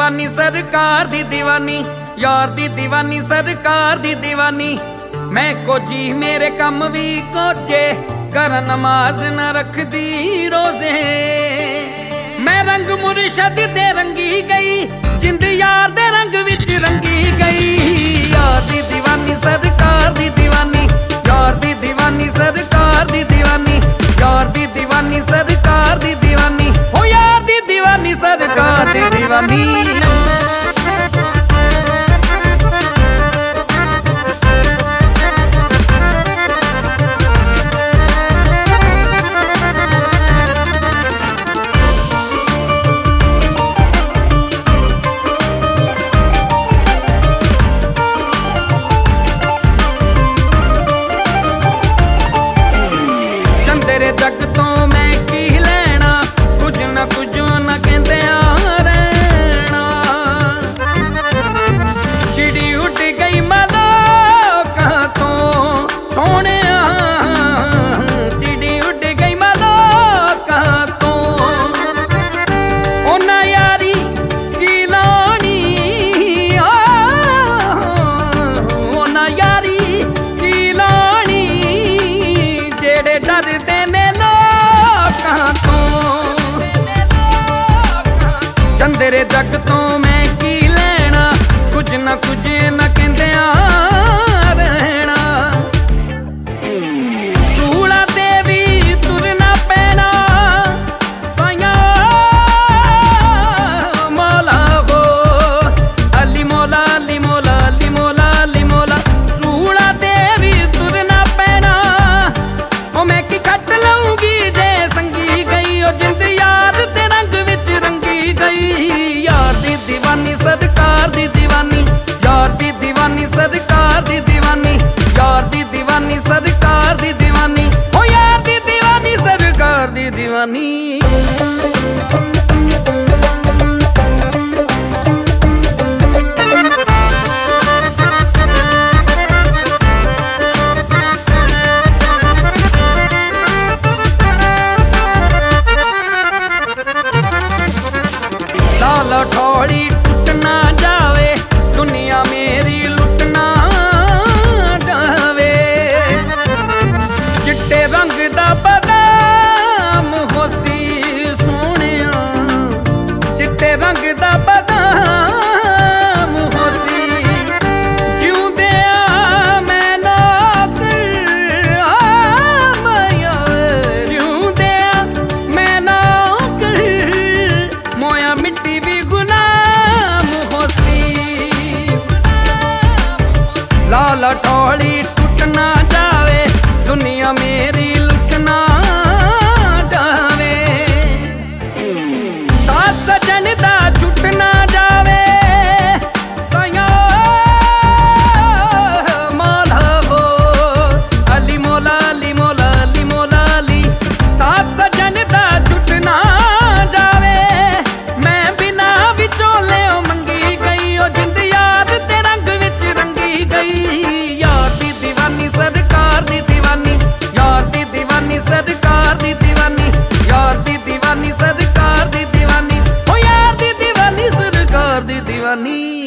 दीवानी सरकार दी दीवानी, यार दी दीवानी सरकार दी दीवानी। मैं कोजी मेरे कम भी कोचे, कर नमाज न रखदी रोजे। मैं रंग मुर्शद दे रंगी गई, जिंद यार दे रंग विच रंगी गई। यार दी दीवानी सरकार दी दीवानी, यार दी दीवानी सरकार दी दीवानी, यार दी दीवानी सरकार दी दीवानी। ओ यार दी दीवानी सरकार दी दीवानी। तेरे जग तो मैं की लेना, कुछ ना कुछ ना कहते रहना। चिड़ी उठ गई मलोका तो सोने, चिड़ी उठ गई मलोका तो। ओना यारी की लानी, ओना यारी की लानी, जेड़े डरदे चंदेरे जग तो मैं की लेना, कुछ ना कुछ ना कहते रहना। सूला ते भी तुरना पैना, साया मौला वो अली मौला अली मौला अली मौला अली मौला। सूला ते भी तुरना पैना, ओ मैं की खट लूंगी जे संगी गई। ओ जिंद याद ते रंग विच रंगी गई। यार दी दीवानी सरकार दी दीवानी, यार दी दीवानी सरकार दी दीवानी, यार दी दीवानी सरकार दी दीवानी। ओ यार दी दीवानी सरकार दी दीवानी। लाल ठोड़ी टूट ना जावे, दुनिया मेरी लुट ना जावे। चिट्टे रंग दा बदाम होसी सोहणिया, चिट्टे रंग दा बदाम होसी। जिउंदिया मैं नौकर माया, जिउंदिया मैं नौकर मोया मिट्टी भी गुलाम होसी। लाल ठोड़ी टूट ना जावे, दुनिया मेरी लुट ना जावे। साथ सजन दा छुट ना जावे, साया मौला वो अली मौला अली मौला अली मौला अली। साथ सजन दा छुट ना जावे, मैं बिना विचोले मंगी गई। ओ जिंद याद ते रंग विच रंगी गई। यार दी दीवानी सरकार दी दीवानी, यार दी दीवानी सरकार दी दीवानी, यार दी दीवानी सरकार दी दीवानी। ओ यार दी दीवानी सरकार दी दीवानी।